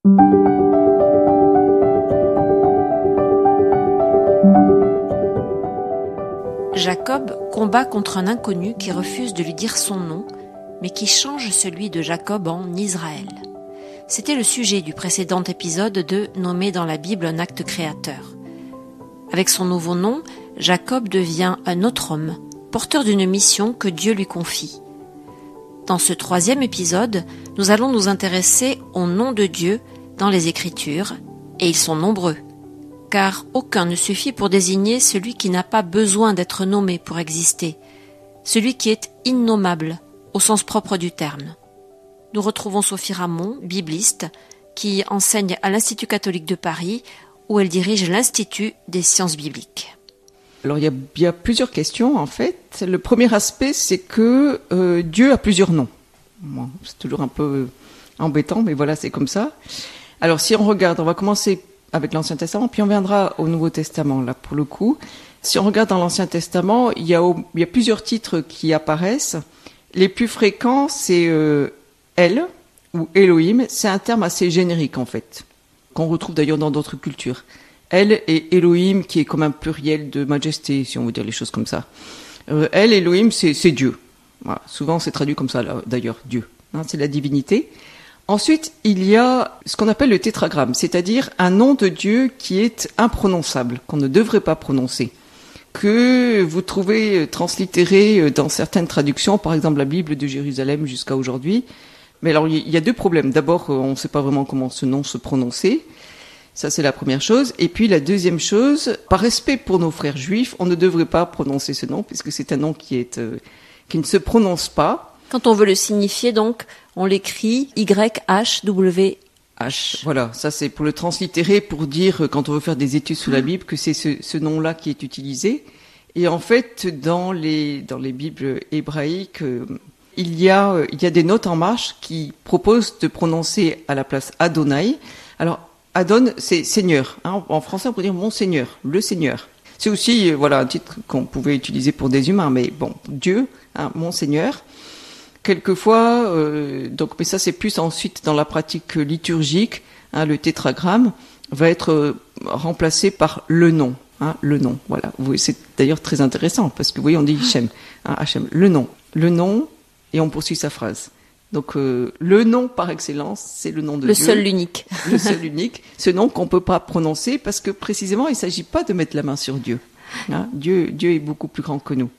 Jacob combat contre un inconnu qui refuse de lui dire son nom, mais qui change celui de Jacob en Israël. C'était le sujet du précédent épisode de Nommer dans la Bible un acte créateur. Avec son nouveau nom, Jacob devient un autre homme, porteur d'une mission que Dieu lui confie. Dans ce 3e épisode, nous allons nous intéresser au nom de Dieu dans les Écritures, et ils sont nombreux, car aucun ne suffit pour désigner celui qui n'a pas besoin d'être nommé pour exister, celui qui est innommable au sens propre du terme. Nous retrouvons Sophie Ramon, bibliste, qui enseigne à l'Institut catholique de Paris, où elle dirige l'Institut des sciences bibliques. Alors il y a plusieurs questions en fait. Le premier aspect, c'est que Dieu a plusieurs noms. Bon, c'est toujours un peu embêtant, mais voilà, c'est comme ça. Alors si on regarde, on va commencer avec l'Ancien Testament, puis on viendra au Nouveau Testament, là pour le coup. Si on regarde dans l'Ancien Testament, il y a plusieurs titres qui apparaissent. Les plus fréquents, c'est El ou Elohim. C'est un terme assez générique en fait, qu'on retrouve d'ailleurs dans d'autres cultures. El et Elohim, qui est comme un pluriel de majesté, si on veut dire les choses comme ça. El, Elohim, c'est Dieu. Voilà. Souvent, c'est traduit comme ça, là, d'ailleurs, Dieu. Hein, c'est la divinité. Ensuite, il y a ce qu'on appelle le tétragramme, c'est-à-dire un nom de Dieu qui est imprononçable, qu'on ne devrait pas prononcer, que vous trouvez translittéré dans certaines traductions, par exemple la Bible de Jérusalem jusqu'à aujourd'hui. Mais alors, il y a deux problèmes. D'abord, on ne sait pas vraiment comment ce nom se prononçait. Ça, c'est la première chose. Et puis, la deuxième chose, par respect pour nos frères juifs, on ne devrait pas prononcer ce nom, puisque c'est un nom qui ne se prononce pas. Quand on veut le signifier, donc, on l'écrit YHWH. Voilà, ça c'est pour le translittérer, pour dire, quand on veut faire des études sur la Bible, que c'est ce nom-là qui est utilisé. Et en fait, dans les Bibles hébraïques, il y a des notes en marche qui proposent de prononcer à la place Adonai. Alors, Adon, c'est Seigneur. Hein. En français, on peut dire mon Seigneur, le Seigneur. C'est aussi un titre qu'on pouvait utiliser pour des humains, mais bon, Dieu, hein, mon Seigneur. Quelquefois, mais ça c'est plus ensuite dans la pratique liturgique, hein, le tétragramme va être remplacé par le nom. Hein, le nom, voilà. C'est d'ailleurs très intéressant, parce que vous voyez, on dit Hachem, hein, Hachem, le nom, et on poursuit sa phrase. Donc le nom par excellence, c'est le nom de Dieu. Le seul, l'unique. Le seul, l'unique. Ce nom qu'on peut pas prononcer parce que précisément, il s'agit pas de mettre la main sur Dieu. Hein, Dieu est beaucoup plus grand que nous.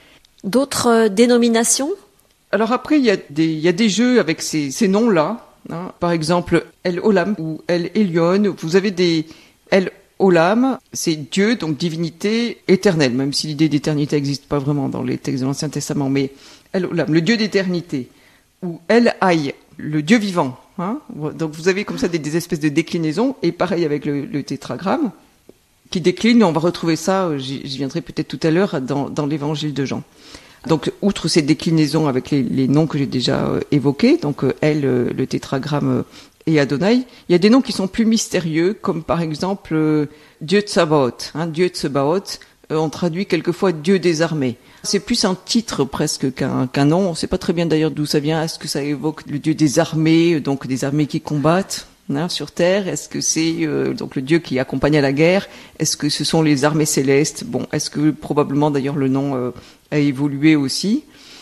D'autres dénominations ? Alors après, il y a des jeux avec ces noms-là. Hein. Par exemple, El Olam ou El Elyon. Vous avez des El Olam, c'est Dieu, donc divinité éternelle, même si l'idée d'éternité n'existe pas vraiment dans les textes de l'Ancien Testament. Mais El Olam, le Dieu d'éternité. Ou El Hay, le Dieu vivant. Hein. Donc vous avez comme ça des espèces de déclinaisons, et pareil avec le tétragramme, qui décline, on va retrouver ça, j'y viendrai peut-être tout à l'heure, dans l'évangile de Jean. Donc outre ces déclinaisons avec les noms que j'ai déjà évoqués, donc El, le tétragramme et Adonai, il y a des noms qui sont plus mystérieux, comme par exemple Dieu Tsabaoth. Hein, Dieu Tsabaoth, on traduit quelquefois Dieu des armées. C'est plus un titre presque qu'un nom. On ne sait pas très bien d'ailleurs d'où ça vient. Est-ce que ça évoque le Dieu des armées, donc des armées qui combattent sur terre? Est-ce que c'est donc le Dieu qui accompagne à la guerre? Est-ce que ce sont les armées célestes? Bon, est-ce que probablement d'ailleurs le nom a évolué aussi?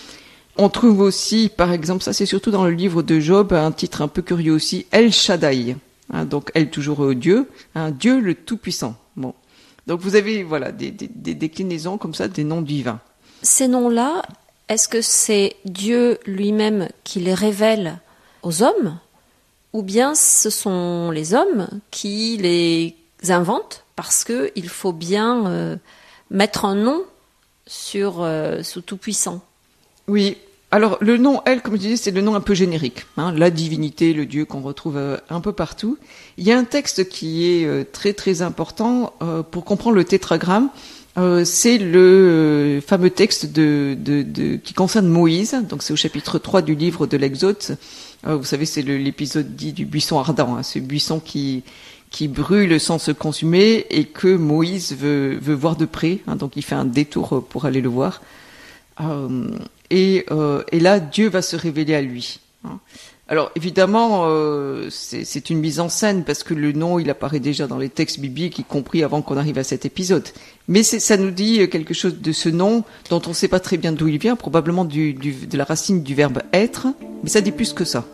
On trouve aussi, par exemple, ça c'est surtout dans le livre de Job, un titre un peu curieux aussi, El Shaddai. Hein, donc El toujours Dieu, hein, Dieu le Tout-Puissant. Bon, donc vous avez des déclinaisons comme ça, des noms divins. Ces noms-là, est-ce que c'est Dieu lui-même qui les révèle aux hommes, ou bien ce sont les hommes qui les inventent parce qu'il faut bien mettre un nom sur ce Tout-Puissant? Oui, alors le nom El, comme je disais, c'est le nom un peu générique, hein, la divinité, le Dieu qu'on retrouve un peu partout. Il y a un texte qui est très très important pour comprendre le tétragramme. C'est le fameux texte qui concerne Moïse, donc c'est au chapitre 3 du livre de l'Exode. Vous savez, c'est l'épisode dit du buisson ardent, hein, ce buisson qui brûle sans se consumer et que Moïse veut voir de près, hein, donc il fait un détour pour aller le voir. Et là, Dieu va se révéler à lui. Hein. Alors évidemment, c'est une mise en scène parce que le nom, il apparaît déjà dans les textes bibliques, y compris avant qu'on arrive à cet épisode. Mais ça nous dit quelque chose de ce nom dont on ne sait pas très bien d'où il vient, probablement de la racine du verbe être, mais ça dit plus que ça.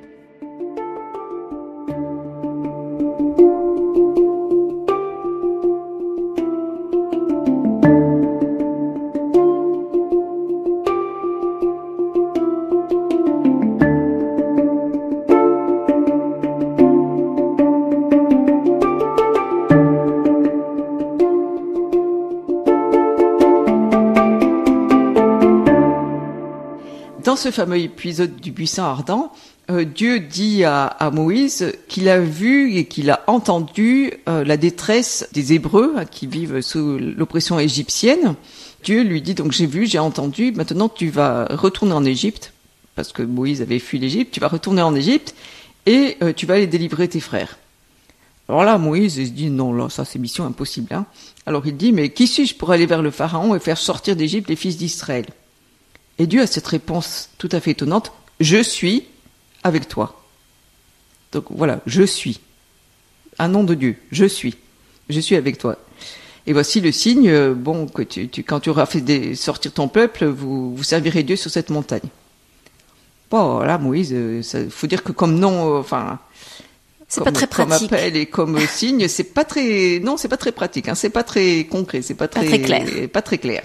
Dans ce fameux épisode du buisson ardent, Dieu dit à Moïse qu'il a vu et qu'il a entendu la détresse des Hébreux qui vivent sous l'oppression égyptienne. Dieu lui dit donc j'ai vu, j'ai entendu, maintenant tu vas retourner en Égypte, parce que Moïse avait fui l'Égypte, tu vas retourner en Égypte et tu vas aller délivrer tes frères. Alors là, Moïse il se dit non, là ça c'est mission impossible. Hein. Alors il dit mais qui suis-je pour aller vers le Pharaon et faire sortir d'Égypte les fils d'Israël ? Et Dieu a cette réponse tout à fait étonnante, je suis avec toi. Donc voilà, je suis. Un nom de Dieu, je suis avec toi. Et voici le signe, que quand tu auras fait sortir ton peuple, vous servirez Dieu sur cette montagne. Bon, là, Moïse, il faut dire que comme nom, c'est pas très pratique. Comme appel et comme signe, c'est pas très pratique, hein, c'est pas très concret, c'est pas très clair.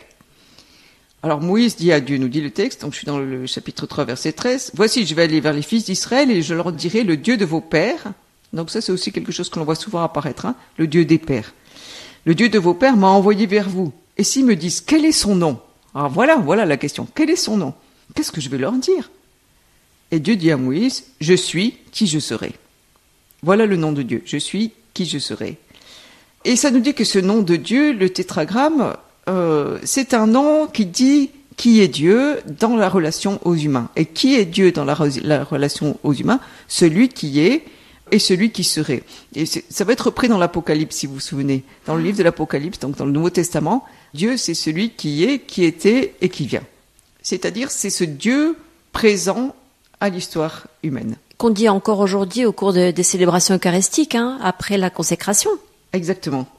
Alors Moïse dit à Dieu, nous dit le texte, donc je suis dans le chapitre 3, verset 13, « Voici, je vais aller vers les fils d'Israël et je leur dirai le Dieu de vos pères. » Donc ça, c'est aussi quelque chose que l'on voit souvent apparaître, hein, le Dieu des pères. « Le Dieu de vos pères m'a envoyé vers vous. Et s'ils me disent, quel est son nom ?» Alors voilà la question. Quel est son nom ? Qu'est-ce que je vais leur dire ? Et Dieu dit à Moïse, « Je suis qui je serai. » Voilà le nom de Dieu. Je suis qui je serai. Et ça nous dit que ce nom de Dieu, le tétragramme, c'est un nom qui dit qui est Dieu dans la relation aux humains. Et qui est Dieu dans la relation aux humains ? Celui qui est et celui qui serait. Et ça va être repris dans l'Apocalypse, si vous vous souvenez. Dans le livre de l'Apocalypse, donc dans le Nouveau Testament, Dieu, c'est celui qui est, qui était et qui vient. C'est-à-dire, c'est ce Dieu présent à l'histoire humaine. Qu'on dit encore aujourd'hui au cours des célébrations eucharistiques, hein, après la consécration. Exactement.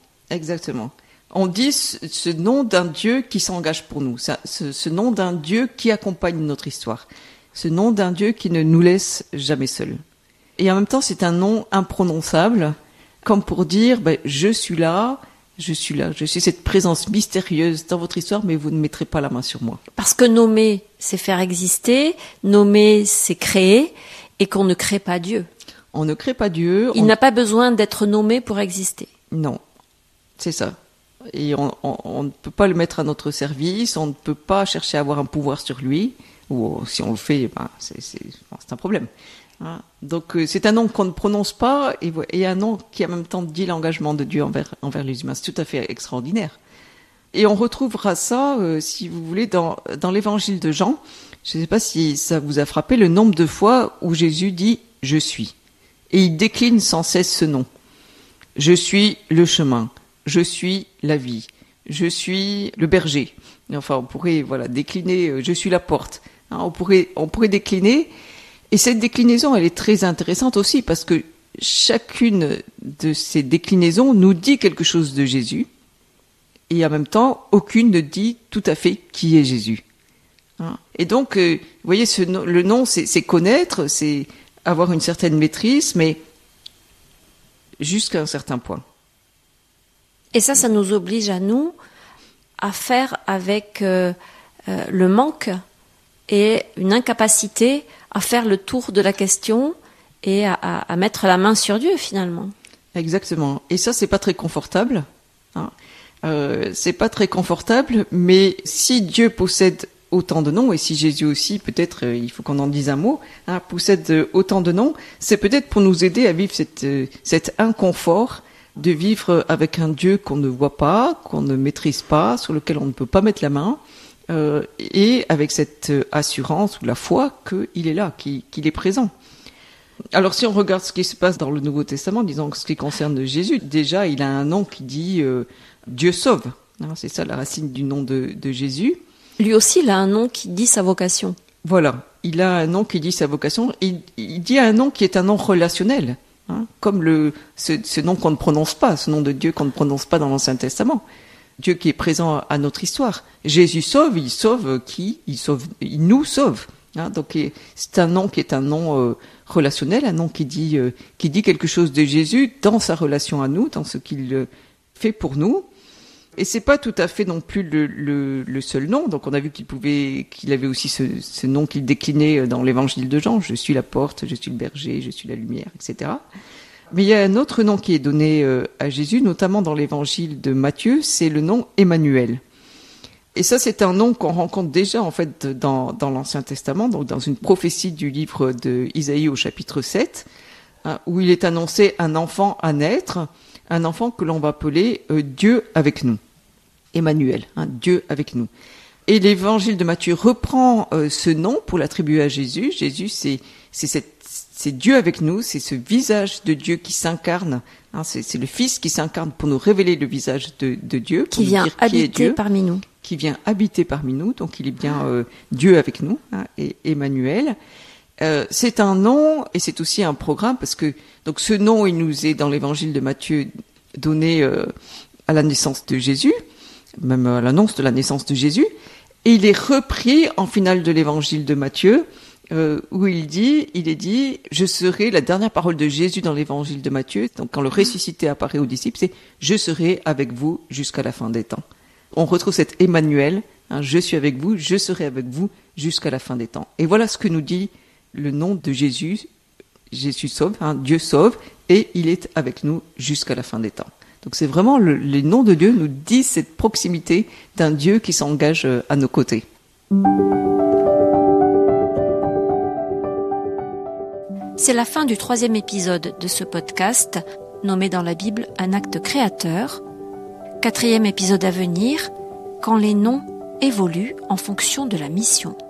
On dit ce nom d'un Dieu qui s'engage pour nous, ce nom d'un Dieu qui accompagne notre histoire, ce nom d'un Dieu qui ne nous laisse jamais seuls. Et en même temps, c'est un nom imprononçable, comme pour dire je suis là, je suis cette présence mystérieuse dans votre histoire, mais vous ne mettrez pas la main sur moi. Parce que nommer, c'est faire exister, nommer, c'est créer, et qu'on ne crée pas Dieu. On ne crée pas Dieu. Il n'a pas besoin d'être nommé pour exister. Non, c'est ça. Et on ne peut pas le mettre à notre service, on ne peut pas chercher à avoir un pouvoir sur lui, ou si on le fait, c'est un problème. Hein. Donc c'est un nom qu'on ne prononce pas, et un nom qui en même temps dit l'engagement de Dieu envers les humains. C'est tout à fait extraordinaire. Et on retrouvera ça, si vous voulez, dans l'évangile de Jean. Je ne sais pas si ça vous a frappé le nombre de fois où Jésus dit « Je suis ». Et il décline sans cesse ce nom. Je suis le chemin. Je suis la vie, je suis le berger. Enfin, on pourrait décliner, je suis la porte. Hein, on pourrait décliner. Et cette déclinaison, elle est très intéressante aussi parce que chacune de ces déclinaisons nous dit quelque chose de Jésus. Et en même temps, aucune ne dit tout à fait qui est Jésus. Hein. Et donc, vous voyez, le nom, c'est connaître, c'est avoir une certaine maîtrise, mais jusqu'à un certain point. Et ça nous oblige à nous à faire avec le manque et une incapacité à faire le tour de la question et à mettre la main sur Dieu finalement. Exactement. Et ça, c'est pas très confortable. Hein. C'est pas très confortable, mais si Dieu possède autant de noms, et si Jésus aussi, peut-être, il faut qu'on en dise un mot, hein, possède autant de noms, c'est peut-être pour nous aider à vivre cet inconfort de vivre avec un Dieu qu'on ne voit pas, qu'on ne maîtrise pas, sur lequel on ne peut pas mettre la main, et avec cette assurance ou la foi qu'il est là, qu'il est présent. Alors si on regarde ce qui se passe dans le Nouveau Testament, disons ce qui concerne Jésus, déjà il a un nom qui dit Dieu sauve. Hein, c'est ça la racine du nom de Jésus. Lui aussi il a un nom qui dit sa vocation. Voilà. il a un nom qui dit sa vocation. Il dit un nom qui est un nom relationnel, comme ce nom qu'on ne prononce pas, ce nom de Dieu qu'on ne prononce pas dans l'Ancien Testament. Dieu qui est présent à notre histoire. Jésus sauve, il sauve qui ? Il nous sauve. Donc c'est un nom qui est un nom relationnel, un nom qui dit quelque chose de Jésus dans sa relation à nous, dans ce qu'il fait pour nous. Et c'est pas tout à fait non plus le seul nom. Donc on a vu qu'il avait aussi ce nom qu'il déclinait dans l'évangile de Jean. Je suis la porte, je suis le berger, je suis la lumière, etc. Mais il y a un autre nom qui est donné à Jésus, notamment dans l'évangile de Matthieu, c'est le nom Emmanuel. Et ça, c'est un nom qu'on rencontre déjà en fait dans l'Ancien Testament, donc dans une prophétie du livre de Isaïe au chapitre 7, où il est annoncé un enfant à naître, un enfant que l'on va appeler Dieu avec nous. Emmanuel, Dieu avec nous. Et l'évangile de Matthieu reprend ce nom pour l'attribuer à Jésus. Jésus, c'est Dieu avec nous, c'est ce visage de Dieu qui s'incarne. C'est le Fils qui s'incarne pour nous révéler le visage de Dieu. Qui vient habiter parmi nous. Qui vient habiter parmi nous, donc il est bien Dieu avec nous, et Emmanuel. C'est un nom et c'est aussi un programme parce que donc ce nom il nous est dans l'évangile de Matthieu donné à la naissance de Jésus, même à l'annonce de la naissance de Jésus, et il est repris en finale de l'évangile de Matthieu où il est dit je serai, la dernière parole de Jésus dans l'évangile de Matthieu, donc quand le ressuscité apparaît aux disciples, c'est je serai avec vous jusqu'à la fin des temps. On retrouve cet Emmanuel, je suis avec vous, je serai avec vous jusqu'à la fin des temps. Et voilà ce que nous dit le nom de Jésus. Jésus sauve, Dieu sauve, et il est avec nous jusqu'à la fin des temps. Donc c'est vraiment les noms de Dieu nous disent cette proximité d'un Dieu qui s'engage à nos côtés. C'est la fin du 3e épisode de ce podcast, nommé dans la Bible un acte créateur. 4e épisode à venir, quand les noms évoluent en fonction de la mission.